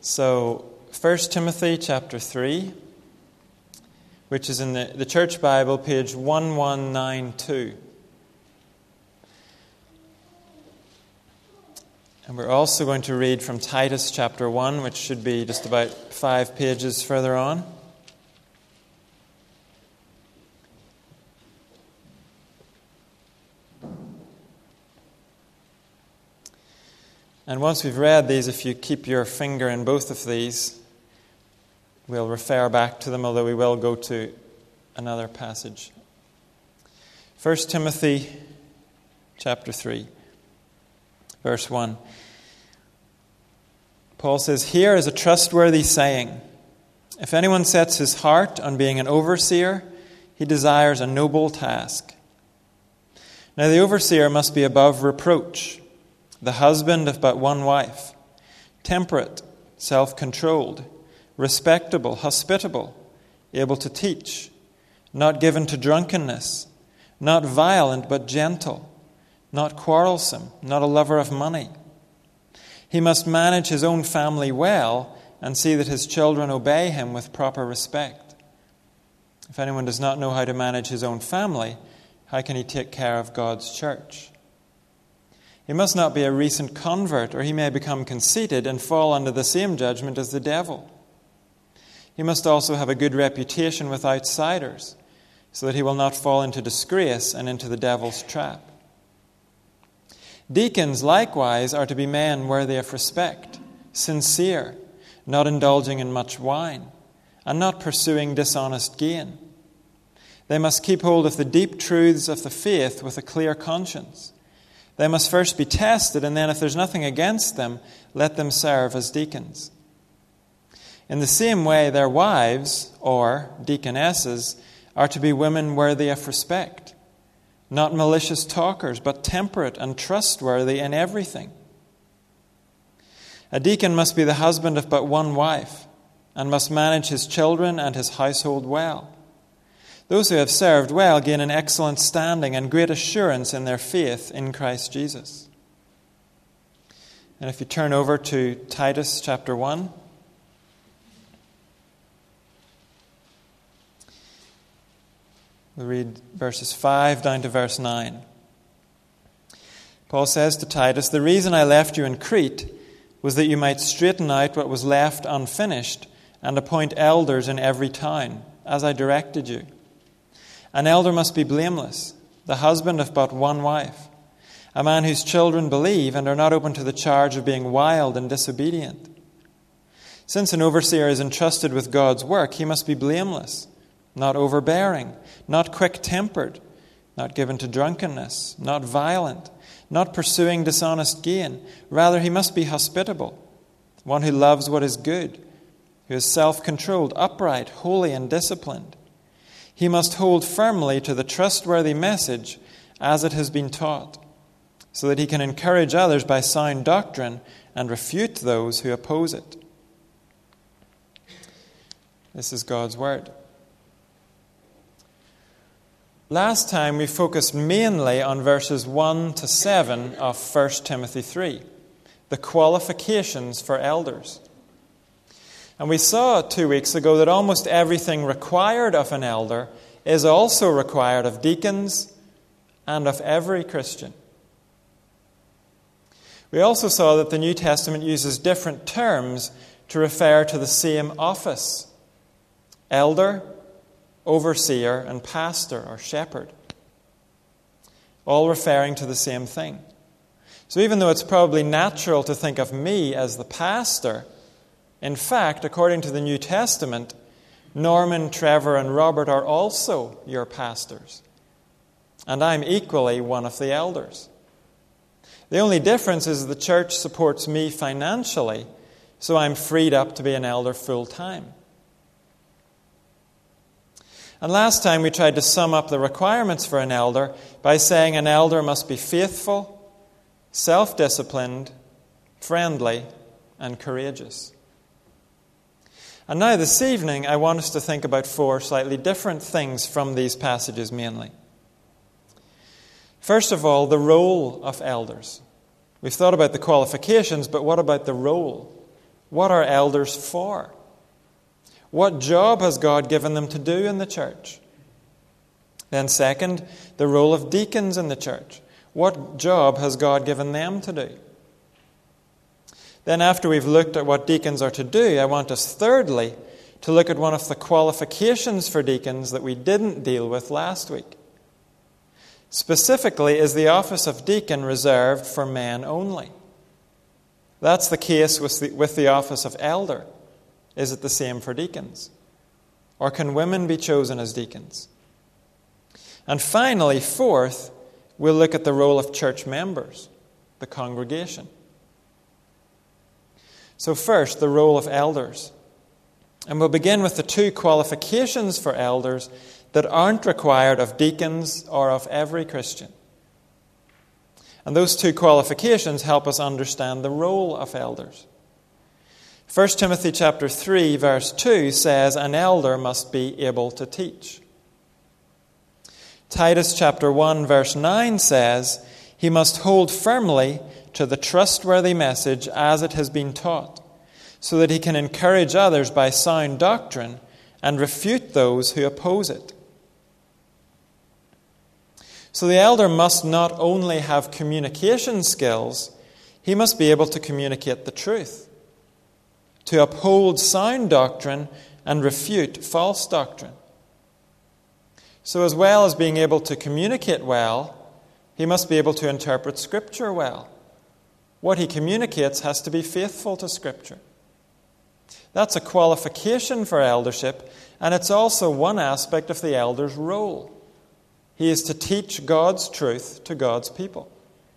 So, 1 Timothy chapter 3, which is in the Church Bible, page 1192. And we're also going to read from Titus chapter 1, which should be just about 5 pages further on. And once we've read these, if you keep your finger in both of these, we'll refer back to them, although we will go to another passage. 1 Timothy chapter 3, verse 1. Paul says, "Here is a trustworthy saying. If anyone sets his heart on being an overseer, he desires a noble task. Now the overseer must be above reproach, the husband of but one wife, temperate, self-controlled, respectable, hospitable, able to teach, not given to drunkenness, not violent but gentle, not quarrelsome, not a lover of money. He must manage his own family well and see that his children obey him with proper respect. If anyone does not know how to manage his own family, how can he take care of God's church? He must not be a recent convert, or he may become conceited and fall under the same judgment as the devil. He must also have a good reputation with outsiders, so that he will not fall into disgrace and into the devil's trap. Deacons, likewise, are to be men worthy of respect, sincere, not indulging in much wine, and not pursuing dishonest gain. They must keep hold of the deep truths of the faith with a clear conscience. They must first be tested, and then if there's nothing against them, let them serve as deacons. In the same way, their wives, or deaconesses, are to be women worthy of respect, not malicious talkers, but temperate and trustworthy in everything. A deacon must be the husband of but one wife, and must manage his children and his household well. Those who have served well gain an excellent standing and great assurance in their faith in Christ Jesus." And if you turn over to Titus chapter 1, we'll read verses 5 down to verse 9. Paul says to Titus, "The reason I left you in Crete was that you might straighten out what was left unfinished and appoint elders in every town, as I directed you. An elder must be blameless, the husband of but one wife, a man whose children believe and are not open to the charge of being wild and disobedient. Since an overseer is entrusted with God's work, he must be blameless, not overbearing, not quick-tempered, not given to drunkenness, not violent, not pursuing dishonest gain. Rather, he must be hospitable, one who loves what is good, who is self-controlled, upright, holy, and disciplined. He must hold firmly to the trustworthy message as it has been taught, so that he can encourage others by sound doctrine and refute those who oppose it." This is God's word. Last time we focused mainly on verses 1 to 7 of 1 Timothy 3, the qualifications for elders. And we saw 2 weeks ago that almost everything required of an elder is also required of deacons and of every Christian. We also saw that the New Testament uses different terms to refer to the same office: elder, overseer, and pastor or shepherd, all referring to the same thing. So even though it's probably natural to think of me as the pastor, in fact, according to the New Testament, Norman, Trevor, and Robert are also your pastors. And I'm equally one of the elders. The only difference is the church supports me financially, so I'm freed up to be an elder full-time. And last time we tried to sum up the requirements for an elder by saying an elder must be faithful, self-disciplined, friendly, and courageous. And now this evening, I want us to think about 4 slightly different things from these passages mainly. First of all, the role of elders. We've thought about the qualifications, but what about the role? What are elders for? What job has God given them to do in the church? Then second, the role of deacons in the church. What job has God given them to do? Then after we've looked at what deacons are to do, I want us thirdly to look at one of the qualifications for deacons that we didn't deal with last week. Specifically, is the office of deacon reserved for men only? That's the case with the office of elder. Is it the same for deacons? Or can women be chosen as deacons? And finally, fourth, we'll look at the role of church members, the congregation. So first, the role of elders. And we'll begin with the two qualifications for elders that aren't required of deacons or of every Christian. And those two qualifications help us understand the role of elders. 1 Timothy chapter 3, verse 2 says, an elder must be able to teach. Titus chapter 1, verse 9 says, he must hold firmly to the trustworthy message as it has been taught, so that he can encourage others by sound doctrine and refute those who oppose it. So the elder must not only have communication skills, he must be able to communicate the truth, to uphold sound doctrine and refute false doctrine. So as well as being able to communicate well, he must be able to interpret Scripture well. What he communicates has to be faithful to Scripture. That's a qualification for eldership, and it's also one aspect of the elder's role. He is to teach God's truth to God's people.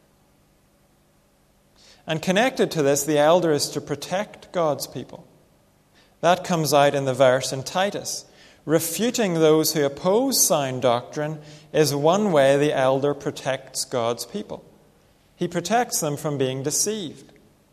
And connected to this, the elder is to protect God's people. That comes out in the verse in Titus. Refuting those who oppose sound doctrine is one way the elder protects God's people. He protects them from being deceived.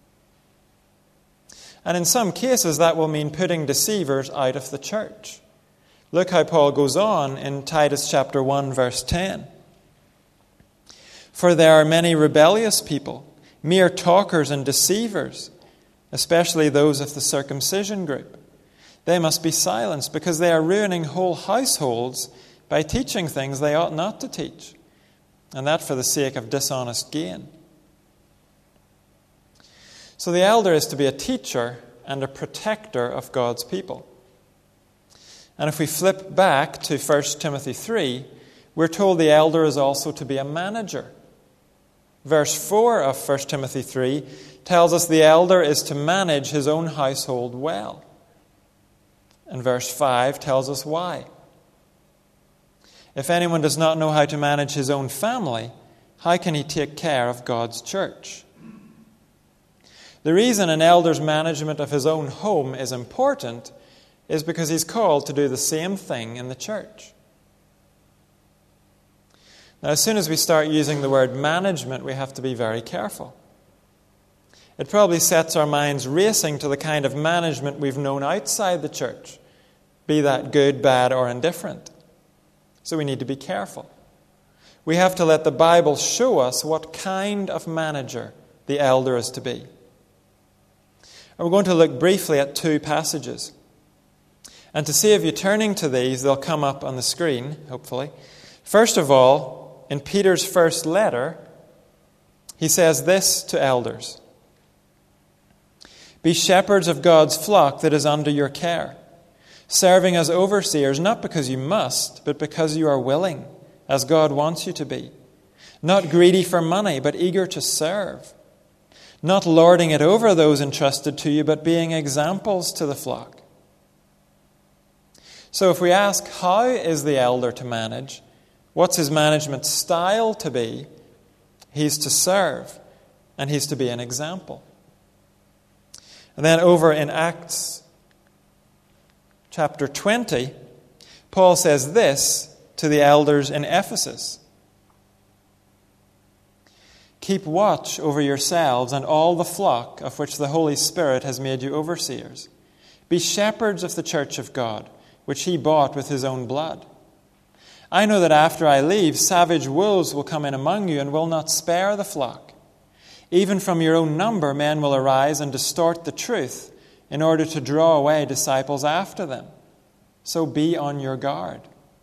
And in some cases, that will mean putting deceivers out of the church. Look how Paul goes on in Titus chapter 1, verse 10. For there are many rebellious people, mere talkers and deceivers, especially those of the circumcision group. They must be silenced because they are ruining whole households by teaching things they ought not to teach, and that for the sake of dishonest gain. So the elder is to be a teacher and a protector of God's people. And if we flip back to 1 Timothy 3, we're told the elder is also to be a manager. Verse 4 of 1 Timothy 3 tells us the elder is to manage his own household well. And verse 5 tells us why. If anyone does not know how to manage his own family, how can he take care of God's church? The reason an elder's management of his own home is important is because he's called to do the same thing in the church. Now, as soon as we start using the word management, we have to be very careful. It probably sets our minds racing to the kind of management we've known outside the church, be that good, bad, or indifferent. So we need to be careful. We have to let the Bible show us what kind of manager the elder is to be. And we're going to look briefly at two passages. And to save you turning to these, they'll come up on the screen, hopefully. First of all, in Peter's first letter, he says this to elders. Be shepherds of God's flock that is under your care, serving as overseers, not because you must, but because you are willing, as God wants you to be. Not greedy for money, but eager to serve. Not lording it over those entrusted to you, but being examples to the flock. So if we ask, how is the elder to manage? What's his management style to be? He's to serve, and he's to be an example. And then over in Acts chapter 20, Paul says this to the elders in Ephesus. Keep watch over yourselves and all the flock of which the Holy Spirit has made you overseers. Be shepherds of the church of God, which he bought with his own blood. I know that after I leave, savage wolves will come in among you and will not spare the flock. Even from your own number, men will arise and distort the truth in order to draw away disciples after them. So be on your guard.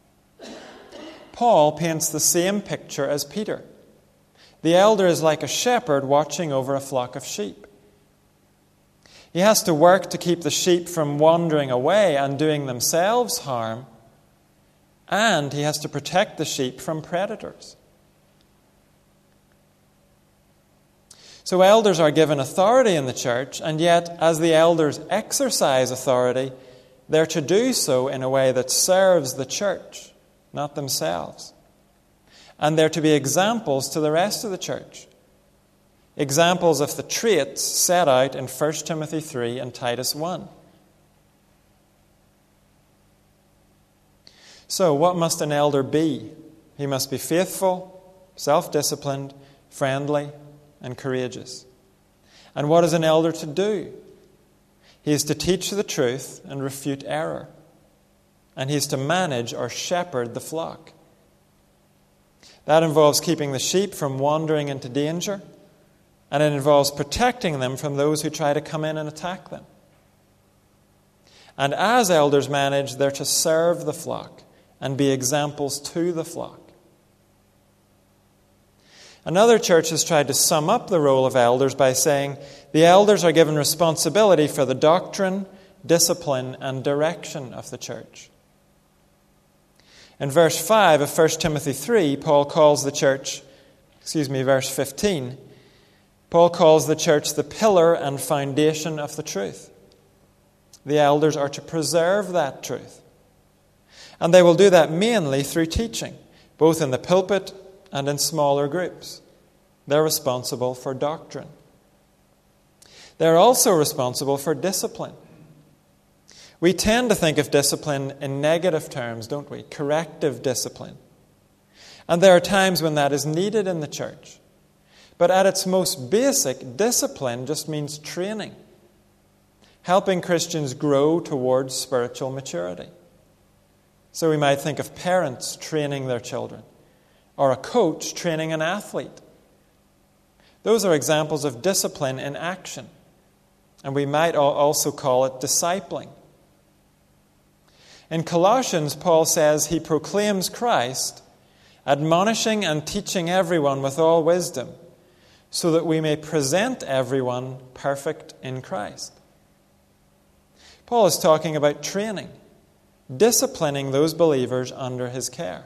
Paul paints the same picture as Peter. The elder is like a shepherd watching over a flock of sheep. He has to work to keep the sheep from wandering away and doing themselves harm, and he has to protect the sheep from predators. So elders are given authority in the church, and yet as the elders exercise authority, they're to do so in a way that serves the church, not themselves. And they're to be examples to the rest of the church. Examples of the traits set out in 1 Timothy 3 and Titus 1. So, what must an elder be? He must be faithful, self-disciplined, friendly, and courageous. And what is an elder to do? He is to teach the truth and refute error. And he is to manage or shepherd the flock. That involves keeping the sheep from wandering into danger, and it involves protecting them from those who try to come in and attack them. And as elders manage, they're to serve the flock and be examples to the flock. Another church has tried to sum up the role of elders by saying the elders are given responsibility for the doctrine, discipline, and direction of the church. In verse 5 of 1 Timothy 3, Paul calls the church, verse 15, Paul calls the church the pillar and foundation of the truth. The elders are to preserve that truth. And they will do that mainly through teaching, both in the pulpit and in smaller groups. They're responsible for doctrine. They're also responsible for discipline. We tend to think of discipline in negative terms, don't we? Corrective discipline. And there are times when that is needed in the church. But at its most basic, discipline just means training, helping Christians grow towards spiritual maturity. So we might think of parents training their children, or a coach training an athlete. Those are examples of discipline in action. And we might also call it discipling. In Colossians, Paul says he proclaims Christ, admonishing and teaching everyone with all wisdom, so that we may present everyone perfect in Christ. Paul is talking about training, disciplining those believers under his care.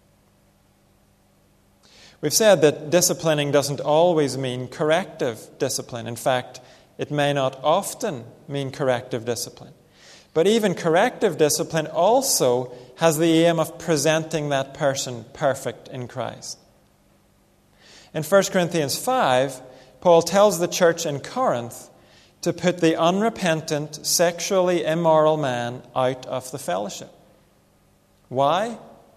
We've said that disciplining doesn't always mean corrective discipline. In fact, it may not often mean corrective discipline. But even corrective discipline also has the aim of presenting that person perfect in Christ. In 1 Corinthians 5, Paul tells the church in Corinth to put the unrepentant, sexually immoral man out of the fellowship. Why?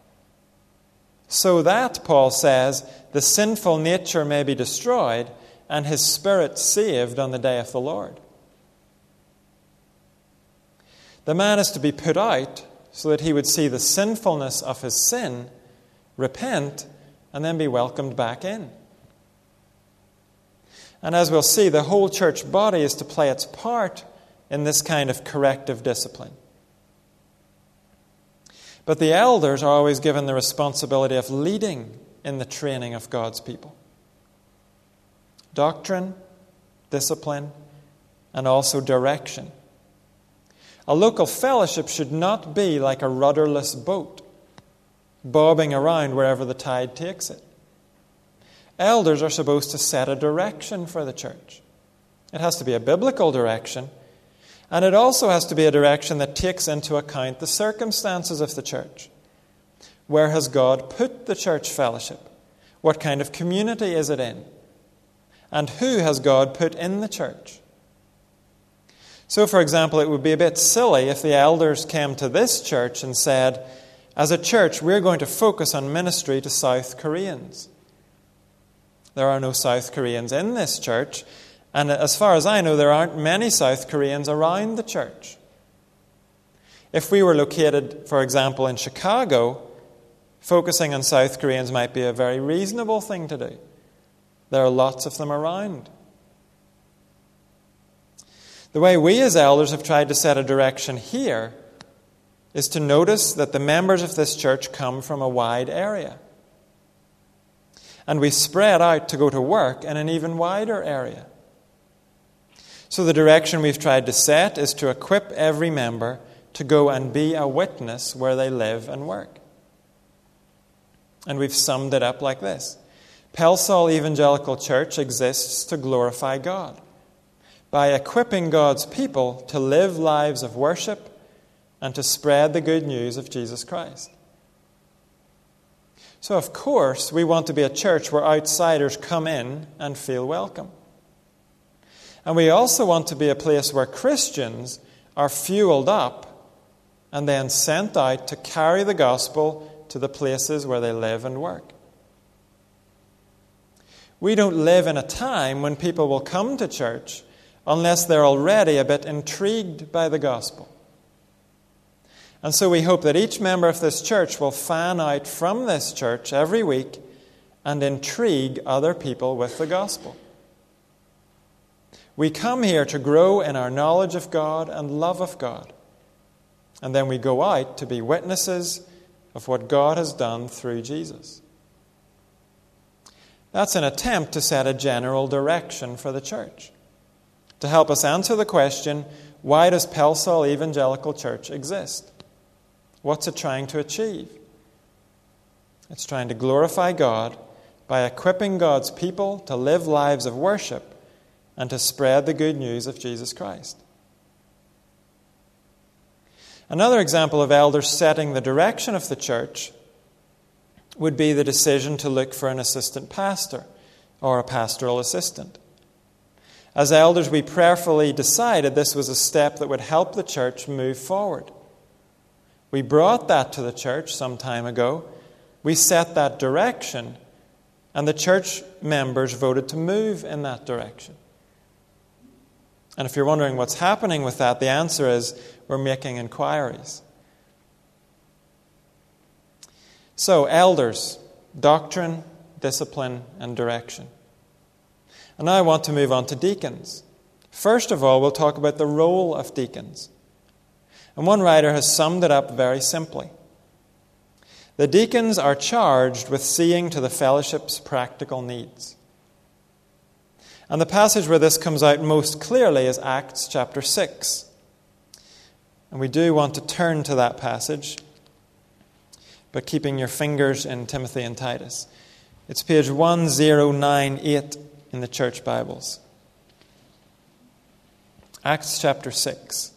So that, Paul says, the sinful nature may be destroyed and his spirit saved on the day of the Lord. The man is to be put out so that he would see the sinfulness of his sin, repent, and then be welcomed back in. And as we'll see, the whole church body is to play its part in this kind of corrective discipline. But the elders are always given the responsibility of leading in the training of God's people. Doctrine, discipline, and also direction. A local fellowship should not be like a rudderless boat, bobbing around wherever the tide takes it. Elders are supposed to set a direction for the church. It has to be a biblical direction, and it also has to be a direction that takes into account the circumstances of the church. Where has God put the church fellowship? What kind of community is it in? And who has God put in the church? So, for example, it would be a bit silly if the elders came to this church and said, as a church, we're going to focus on ministry to South Koreans. There are no South Koreans in this church, and as far as I know, there aren't many South Koreans around the church. If we were located, for example, in Chicago, focusing on South Koreans might be a very reasonable thing to do. There are lots of them around. The way we as elders have tried to set a direction here is to notice that the members of this church come from a wide area. And we spread out to go to work in an even wider area. So the direction we've tried to set is to equip every member to go and be a witness where they live and work. And we've summed it up like this. Pelsall Evangelical Church exists to glorify God by equipping God's people to live lives of worship and to spread the good news of Jesus Christ. So, of course, we want to be a church where outsiders come in and feel welcome. And we also want to be a place where Christians are fueled up and then sent out to carry the gospel to the places where they live and work. We don't live in a time when people will come to church unless they're already a bit intrigued by the gospel. And so we hope that each member of this church will fan out from this church every week and intrigue other people with the gospel. We come here to grow in our knowledge of God and love of God. And then we go out to be witnesses of what God has done through Jesus. That's an attempt to set a general direction for the church, to help us answer the question, why does Pelsall Evangelical Church exist? What's it trying to achieve? It's trying to glorify God by equipping God's people to live lives of worship and to spread the good news of Jesus Christ. Another example of elders setting the direction of the church would be the decision to look for an assistant pastor or a pastoral assistant. As elders, we prayerfully decided this was a step that would help the church move forward. We brought that to the church some time ago. We set that direction, and the church members voted to move in that direction. And if you're wondering what's happening with that, the answer is we're making inquiries. So, elders, doctrine, discipline, and direction. And now I want to move on to deacons. First of all, we'll talk about the role of deacons. And one writer has summed it up very simply. The deacons are charged with seeing to the fellowship's practical needs. And the passage where this comes out most clearly is Acts chapter 6. And we do want to turn to that passage, but keeping your fingers in Timothy and Titus. It's page 1098 in the church Bibles. Acts chapter 6.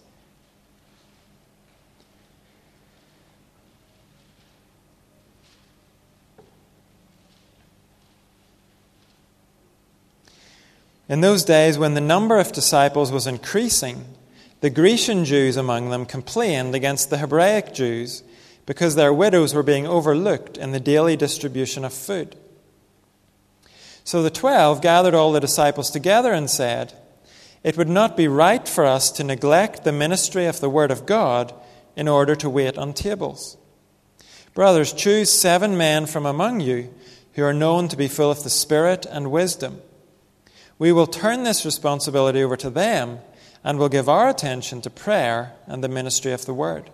In those days, when the number of disciples was increasing, the Grecian Jews among them complained against the Hebraic Jews because their widows were being overlooked in the daily distribution of food. So the 12 gathered all the disciples together and said, "It would not be right for us to neglect the ministry of the Word of God in order to wait on tables. Brothers, choose 7 men from among you who are known to be full of the Spirit and wisdom. We will turn this responsibility over to them and will give our attention to prayer and the ministry of the Word."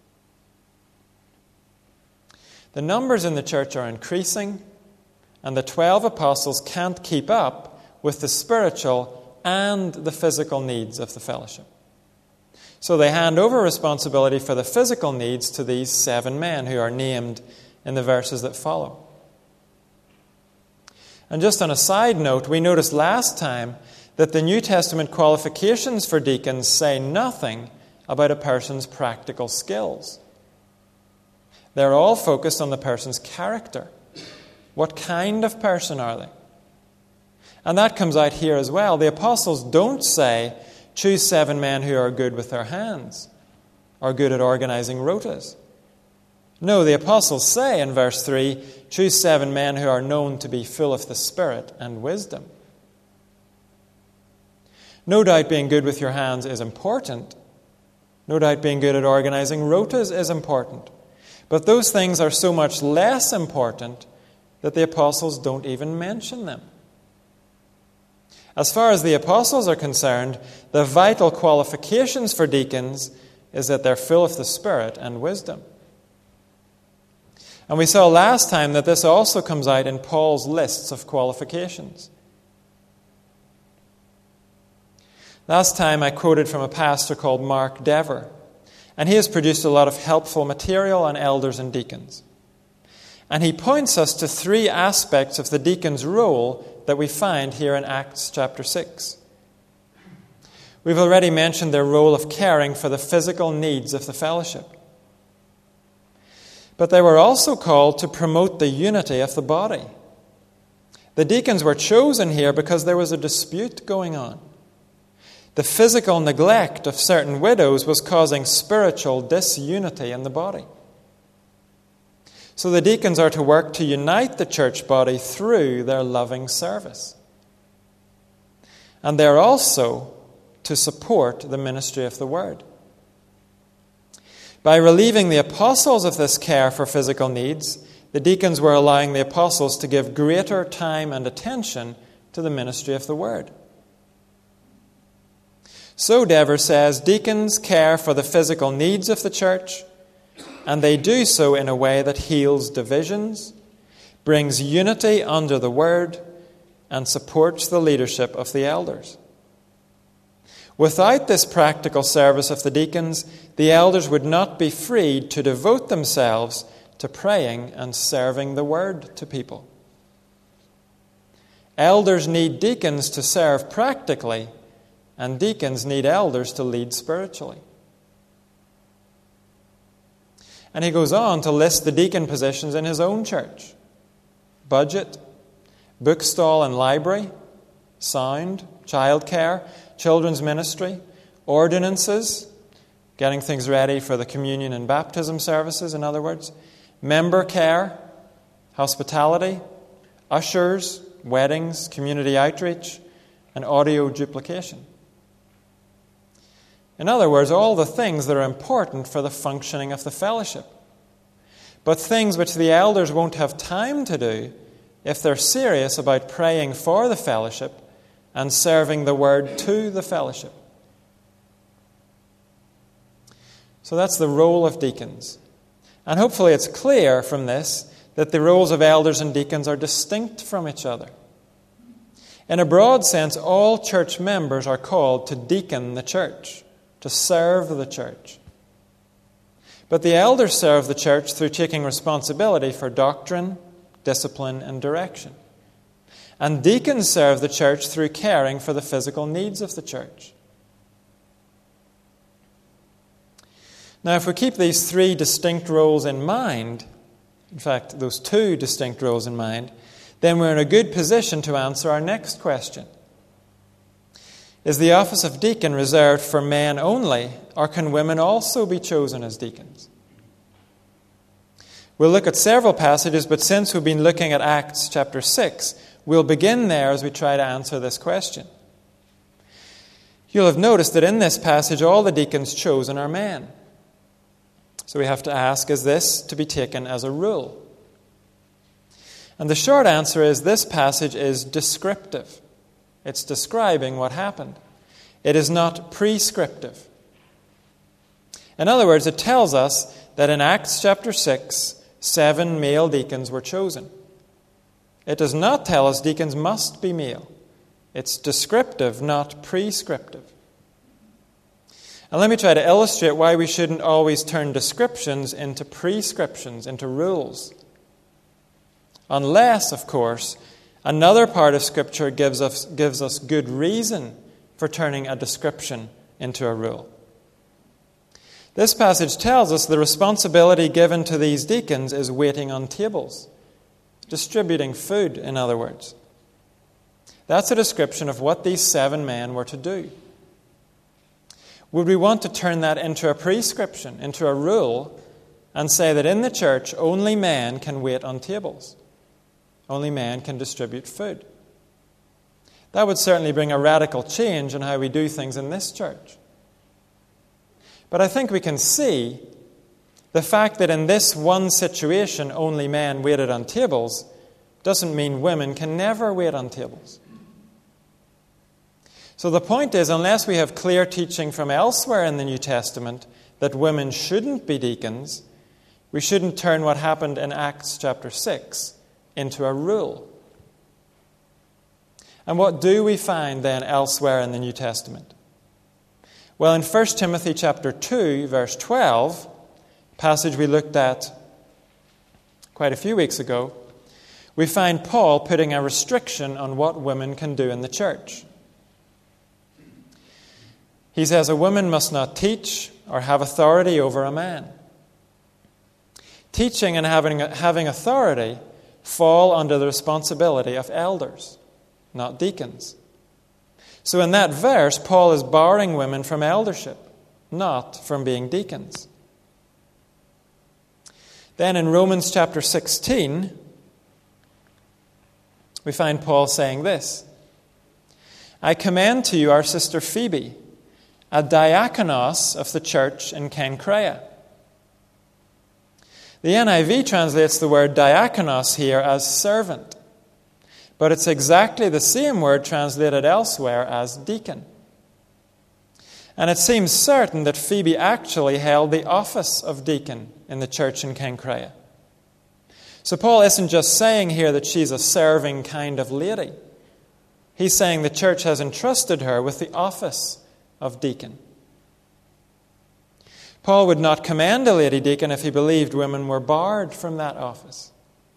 The numbers in the church are increasing, and the 12 apostles can't keep up with the spiritual and the physical needs of the fellowship. So they hand over responsibility for the physical needs to these 7 men who are named in the verses that follow. And just on a side note, we noticed last time that the New Testament qualifications for deacons say nothing about a person's practical skills. They're all focused on the person's character. What kind of person are they? And that comes out here as well. The apostles don't say, choose 7 men who are good with their hands, or good at organizing rotas. No, the apostles say in verse 3, choose 7 men who are known to be full of the Spirit and wisdom. No doubt being good with your hands is important. No doubt being good at organizing rotas is important. But those things are so much less important that the apostles don't even mention them. As far as the apostles are concerned, the vital qualifications for deacons is that they're full of the Spirit and wisdom. And we saw last time that this also comes out in Paul's lists of qualifications. Last time I quoted from a pastor called Mark Dever, and he has produced a lot of helpful material on elders and deacons. And he points us to three aspects of the deacon's role that we find here in Acts chapter 6. We've already mentioned their role of caring for the physical needs of the fellowship. But they were also called to promote the unity of the body. The deacons were chosen here because there was a dispute going on. The physical neglect of certain widows was causing spiritual disunity in the body. So the deacons are to work to unite the church body through their loving service. And they're also to support the ministry of the word. By relieving the apostles of this care for physical needs, the deacons were allowing the apostles to give greater time and attention to the ministry of the word. So Dever says, deacons care for the physical needs of the church, and they do so in a way that heals divisions, brings unity under the word, and supports the leadership of the elders. Without this practical service of the deacons, the elders would not be freed to devote themselves to praying and serving the word to people. Elders need deacons to serve practically, and deacons need elders to lead spiritually. And he goes on to list the deacon positions in his own church: budget, bookstall and library, sound, childcare, children's ministry, ordinances, getting things ready for the communion and baptism services, in other words, member care, hospitality, ushers, weddings, community outreach, and audio duplication. In other words, all the things that are important for the functioning of the fellowship, but things which the elders won't have time to do if they're serious about praying for the fellowship and serving the word to the fellowship. So that's the role of deacons. And hopefully it's clear from this that the roles of elders and deacons are distinct from each other. In a broad sense, all church members are called to deacon the church, to serve the church. But the elders serve the church through taking responsibility for doctrine, discipline, and direction. And deacons serve the church through caring for the physical needs of the church. Now, if we keep these three distinct roles in mind, in fact, those two distinct roles in mind, then we're in a good position to answer our next question. Is the office of deacon reserved for men only, or can women also be chosen as deacons? We'll look at several passages, but since we've been looking at Acts chapter 6, we'll begin there as we try to answer this question. You'll have noticed that in this passage, all the deacons chosen are men. So we have to ask, is this to be taken as a rule? And the short answer is this passage is descriptive. It's describing what happened. It is not prescriptive. In other words, it tells us that in Acts chapter 6, 7 male deacons were chosen. It does not tell us deacons must be male. It's descriptive, not prescriptive. And let me try to illustrate why we shouldn't always turn descriptions into prescriptions, into rules. Unless, of course, another part of Scripture gives us good reason for turning a description into a rule. This passage tells us the responsibility given to these deacons is waiting on tables, distributing food, in other words. That's a description of what these 7 men were to do. Would we want to turn that into a prescription, into a rule, and say that in the church only men can wait on tables? Only men can distribute food? That would certainly bring a radical change in how we do things in this church. But I think we can see the fact that in this one situation only men waited on tables doesn't mean women can never wait on tables. So the point is, unless we have clear teaching from elsewhere in the New Testament that women shouldn't be deacons, we shouldn't turn what happened in Acts chapter 6 into a rule. And what do we find then elsewhere in the New Testament? Well, in 1 Timothy chapter 2, verse 12, passage we looked at quite a few weeks ago, we find Paul putting a restriction on what women can do in the church. He says a woman must not teach or have authority over a man. Teaching and having authority fall under the responsibility of elders, not deacons. So in that verse, Paul is barring women from eldership, not from being deacons. Then in Romans chapter 16, we find Paul saying this: I commend to you our sister Phoebe, a diakonos of the church in Cenchrea. The NIV translates the word diakonos here as servant, but it's exactly the same word translated elsewhere as deacon. And it seems certain that Phoebe actually held the office of deacon in the church in Cenchrea. So Paul isn't just saying here that she's a serving kind of lady. He's saying the church has entrusted her with the office of deacon. Paul would not commend a lady deacon if he believed women were barred from that office.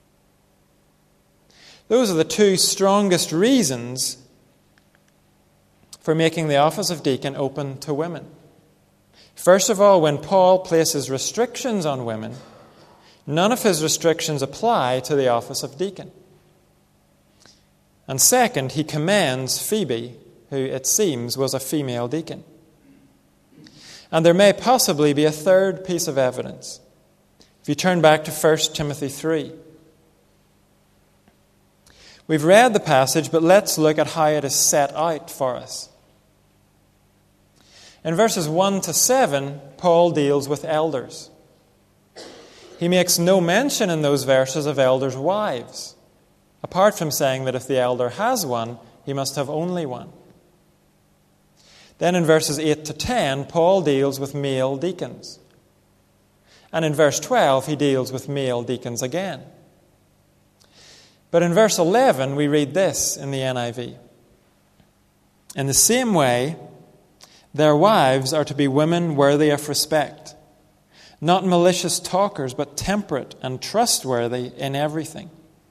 Those are the two strongest reasons for making the office of deacon open to women. First of all, when Paul places restrictions on women, none of his restrictions apply to the office of deacon. And second, he commends Phoebe, who it seems was a female deacon. And there may possibly be a third piece of evidence. If you turn back to 1 Timothy 3. We've read the passage, but let's look at how it is set out for us. In verses 1 to 7, Paul deals with elders. He makes no mention in those verses of elders' wives, apart from saying that if the elder has one, he must have only one. Then in verses 8 to 10, Paul deals with male deacons. And in verse 12, he deals with male deacons again. But in verse 11, we read this in the NIV. In the same way, their wives are to be women worthy of respect, not malicious talkers, but temperate and trustworthy in everything.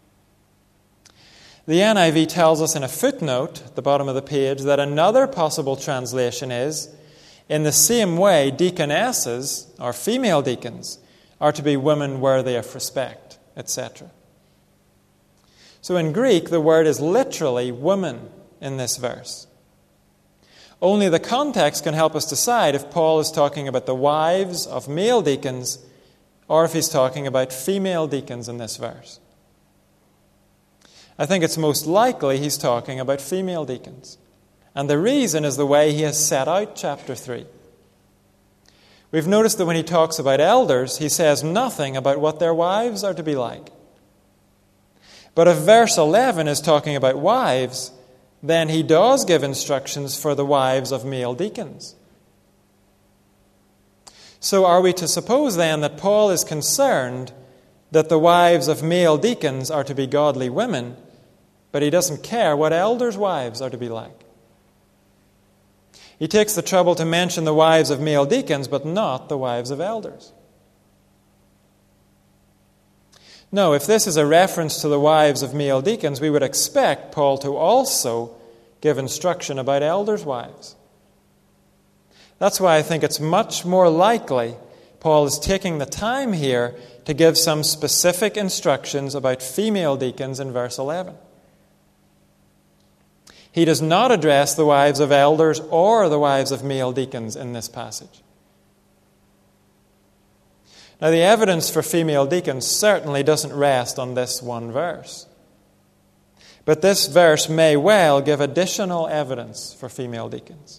The NIV tells us in a footnote at the bottom of the page that another possible translation is, in the same way, deaconesses, or female deacons, are to be women worthy of respect, etc. So in Greek, the word is literally woman in this verse. Only the context can help us decide if Paul is talking about the wives of male deacons or if he's talking about female deacons in this verse. I think it's most likely he's talking about female deacons. And the reason is the way he has set out chapter 3. We've noticed that when he talks about elders, he says nothing about what their wives are to be like. But if verse 11 is talking about wives, then he does give instructions for the wives of male deacons. So are we to suppose then that Paul is concerned that the wives of male deacons are to be godly women, but he doesn't care what elders' wives are to be like? He takes the trouble to mention the wives of male deacons, but not the wives of elders. No, if this is a reference to the wives of male deacons, we would expect Paul to also give instruction about elders' wives. That's why I think it's much more likely Paul is taking the time here to give some specific instructions about female deacons in verse 11. He does not address the wives of elders or the wives of male deacons in this passage. Now, the evidence for female deacons certainly doesn't rest on this one verse. But this verse may well give additional evidence for female deacons.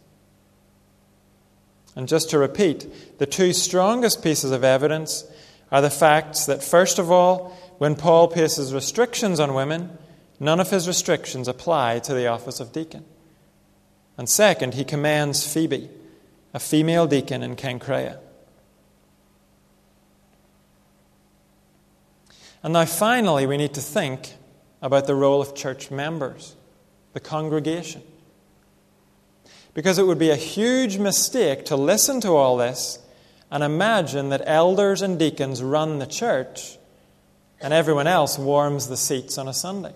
And just to repeat, the two strongest pieces of evidence are the facts that, first of all, when Paul places restrictions on women, none of his restrictions apply to the office of deacon. And second, he commends Phoebe, a female deacon in Cenchreae. And now finally, we need to think about the role of church members, the congregation. Because it would be a huge mistake to listen to all this and imagine that elders and deacons run the church and everyone else warms the seats on a Sunday.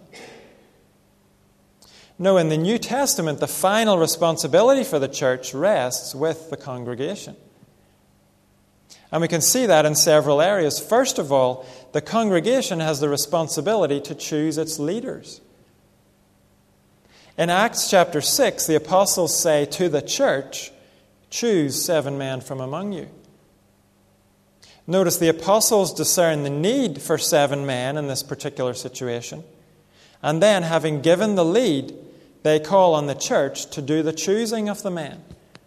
No, in the New Testament, the final responsibility for the church rests with the congregation. And we can see that in several areas. First of all, the congregation has the responsibility to choose its leaders. In Acts chapter 6, the apostles say to the church, "Choose 7 men from among you." Notice the apostles discern the need for 7 men in this particular situation. And then, having given the lead, they call on the church to do the choosing of the men.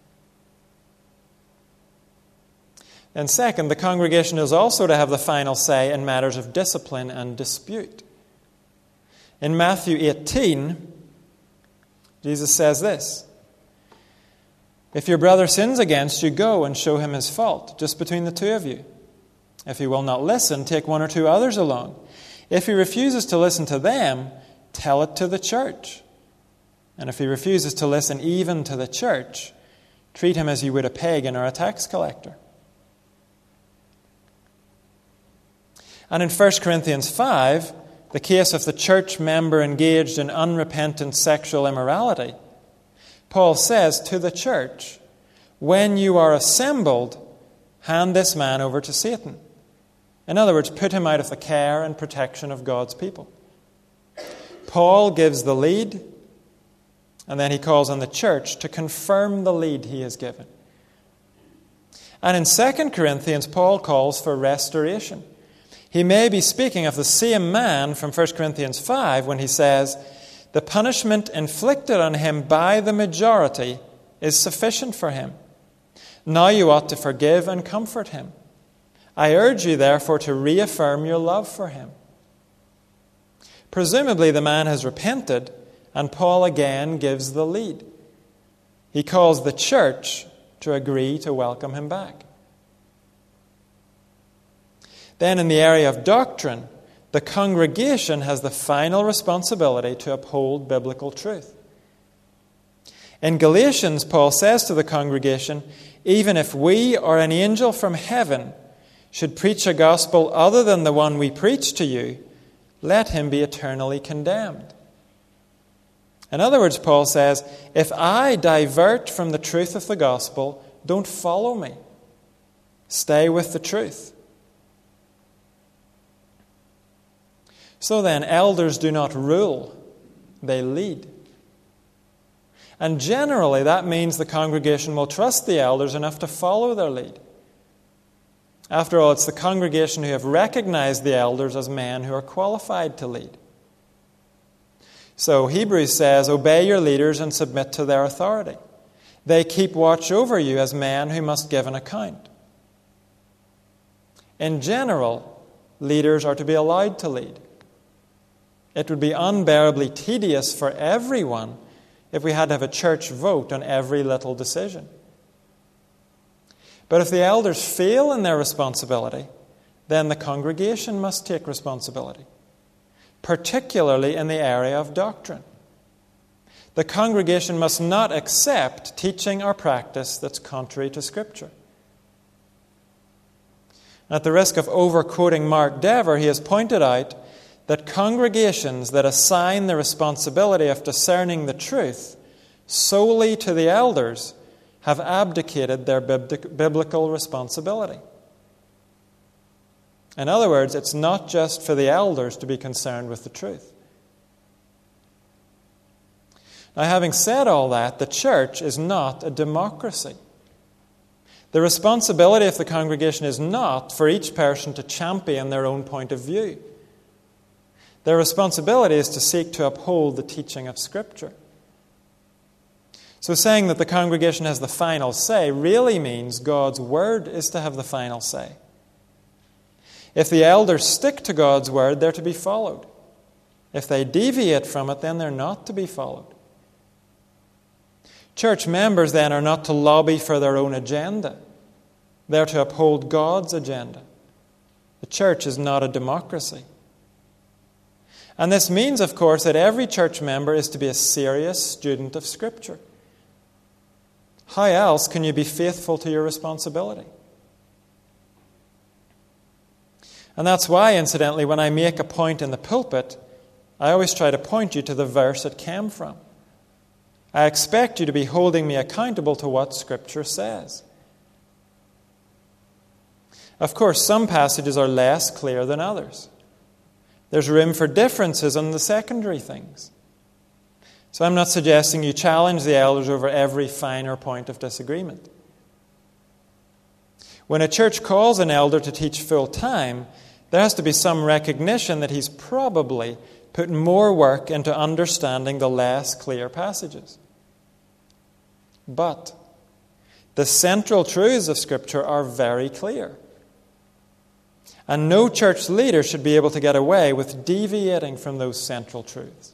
And second, the congregation is also to have the final say in matters of discipline and dispute. In Matthew 18, Jesus says this, "If your brother sins against you, go and show him his fault, just between the two of you. If he will not listen, take 1 or 2 others along. If he refuses to listen to them, tell it to the church. And if he refuses to listen even to the church, treat him as you would a pagan or a tax collector." And in 1 Corinthians 5, the case of the church member engaged in unrepentant sexual immorality, Paul says to the church, "When you are assembled, hand this man over to Satan." In other words, put him out of the care and protection of God's people. Paul gives the lead, and then he calls on the church to confirm the lead he has given. And in 2 Corinthians, Paul calls for restoration. He may be speaking of the same man from 1 Corinthians 5 when he says, "The punishment inflicted on him by the majority is sufficient for him. Now you ought to forgive and comfort him. I urge you, therefore, to reaffirm your love for him." Presumably, the man has repented, and Paul again gives the lead. He calls the church to agree to welcome him back. Then in the area of doctrine, the congregation has the final responsibility to uphold biblical truth. In Galatians, Paul says to the congregation, "Even if we or an angel from heaven should preach a gospel other than the one we preach to you, let him be eternally condemned." In other words, Paul says, if I divert from the truth of the gospel, don't follow me. Stay with the truth. So then, elders do not rule, they lead. And generally, that means the congregation will trust the elders enough to follow their lead. After all, it's the congregation who have recognized the elders as men who are qualified to lead. So Hebrews says, "Obey your leaders and submit to their authority. They keep watch over you as men who must give an account." In general, leaders are to be allowed to lead. It would be unbearably tedious for everyone if we had to have a church vote on every little decision. But if the elders fail in their responsibility, then the congregation must take responsibility, particularly in the area of doctrine. The congregation must not accept teaching or practice that's contrary to Scripture. At the risk of overquoting Mark Dever, he has pointed out that congregations that assign the responsibility of discerning the truth solely to the elders have abdicated their biblical responsibility. In other words, it's not just for the elders to be concerned with the truth. Now, having said all that, the church is not a democracy. The responsibility of the congregation is not for each person to champion their own point of view. Their responsibility is to seek to uphold the teaching of Scripture. So saying that the congregation has the final say really means God's Word is to have the final say. If the elders stick to God's Word, they're to be followed. If they deviate from it, then they're not to be followed. Church members then are not to lobby for their own agenda. They're to uphold God's agenda. The church is not a democracy. And this means, of course, that every church member is to be a serious student of Scripture. How else can you be faithful to your responsibility? And that's why, incidentally, when I make a point in the pulpit, I always try to point you to the verse it came from. I expect you to be holding me accountable to what Scripture says. Of course, some passages are less clear than others. There's room for differences on the secondary things. So I'm not suggesting you challenge the elders over every finer point of disagreement. When a church calls an elder to teach full time, there has to be some recognition that he's probably put more work into understanding the less clear passages. But the central truths of Scripture are very clear. And no church leader should be able to get away with deviating from those central truths.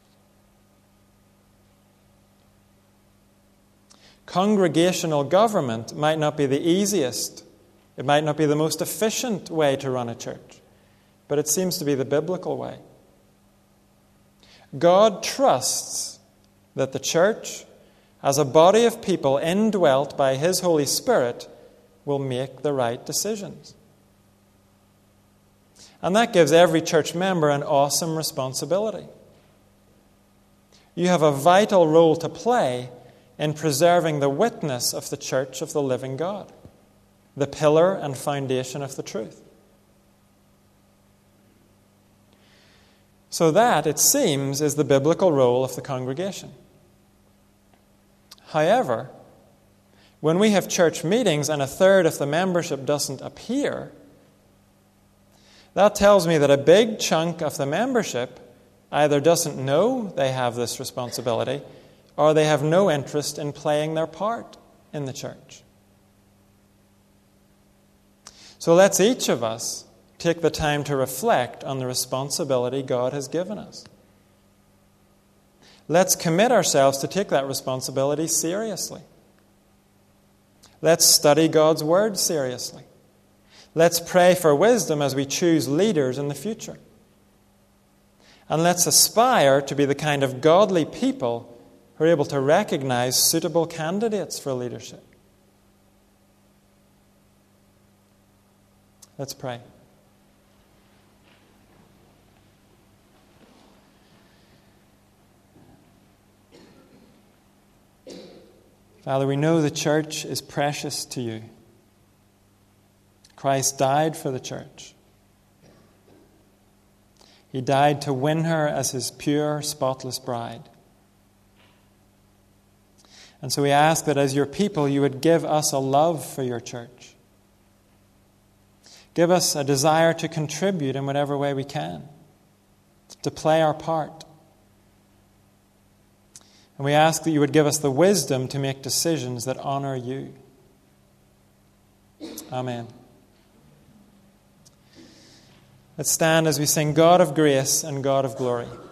Congregational government might not be the easiest, it might not be the most efficient way to run a church, but it seems to be the biblical way. God trusts that the church, as a body of people indwelt by His Holy Spirit, will make the right decisions. And that gives every church member an awesome responsibility. You have a vital role to play in preserving the witness of the church of the living God, the pillar and foundation of the truth. So that, it seems, is the biblical role of the congregation. However, when we have church meetings and a third of the membership doesn't appear, that tells me that a big chunk of the membership either doesn't know they have this responsibility or they have no interest in playing their part in the church. So let's each of us take the time to reflect on the responsibility God has given us. Let's commit ourselves to take that responsibility seriously. Let's study God's Word seriously. Let's pray for wisdom as we choose leaders in the future. And let's aspire to be the kind of godly people who are able to recognize suitable candidates for leadership. Let's pray. Father, we know the church is precious to you. Christ died for the church. He died to win her as His pure, spotless bride. And so we ask that as your people, you would give us a love for your church. Give us a desire to contribute in whatever way we can, to play our part. And we ask that you would give us the wisdom to make decisions that honor you. Amen. Let's stand as we sing God of Grace and God of Glory.